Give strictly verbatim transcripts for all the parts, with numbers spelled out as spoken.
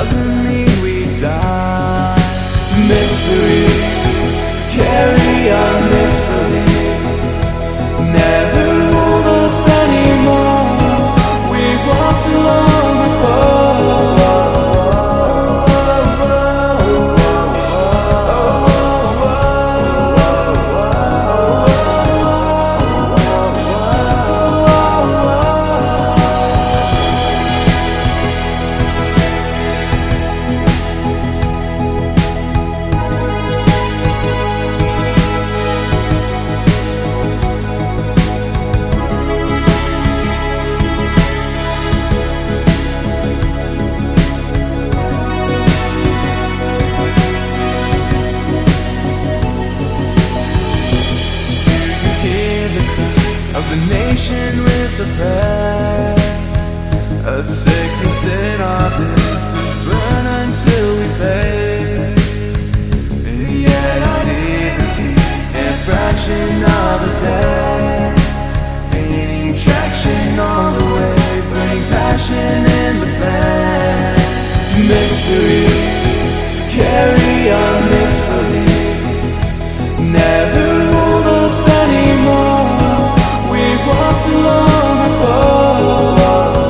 doesn't mean we die. Mysteries carry our misbeliefs, never hold us anymore. We've walked along before. Of the nation with the prayer, a sickness in our veins to burn until we fade. And yet I see the tears and fraction of a day, gaining traction on the way, burning passion in the flame. Mysteries carry our misbeliefs, never hold us anymore. We've walked along before.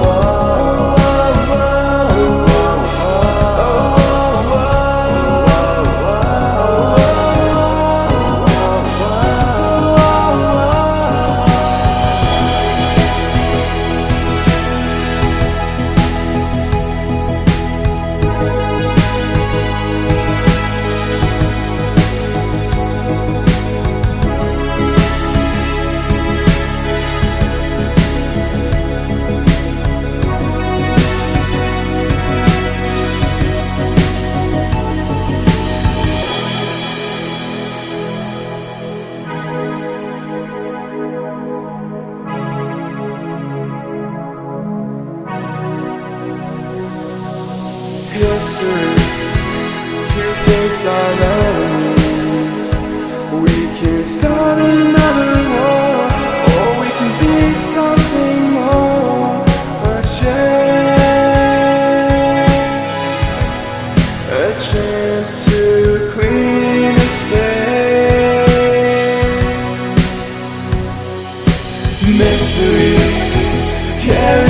History to face our enemies. We can start another war, or we can be something more. A chance, a chance to clean the stain. Mystery carry